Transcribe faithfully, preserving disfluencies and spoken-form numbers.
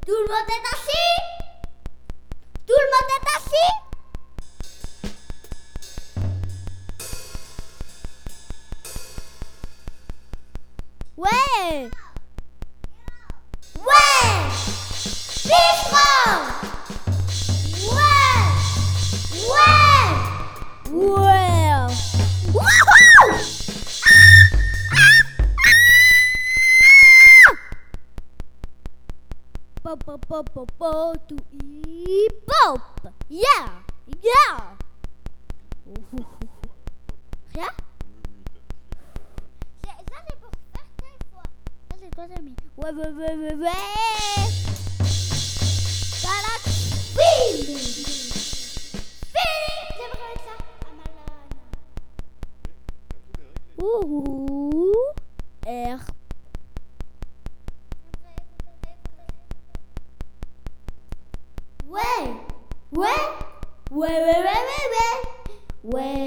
Tout le monde est assis? Tout le monde est assis? Ouais! Ouais! Pifron! Ouais! Ouais! Ouais! Wouhou! Pop, pop, pop, pop, pop, to hip hop! Yeah! Yeah! Rien? C'est- Ça, c'est pour faire très fort. Ça, c'est toi, Samy. Ouais, ouais, ouais, ouais, ouais! Voilà! Film! Film! J'aimerais avec ça. Ah, malade. Ouh! R. Ouais! Ouais! Ouais, ouais, ouais, ouais, ouais! Ouais!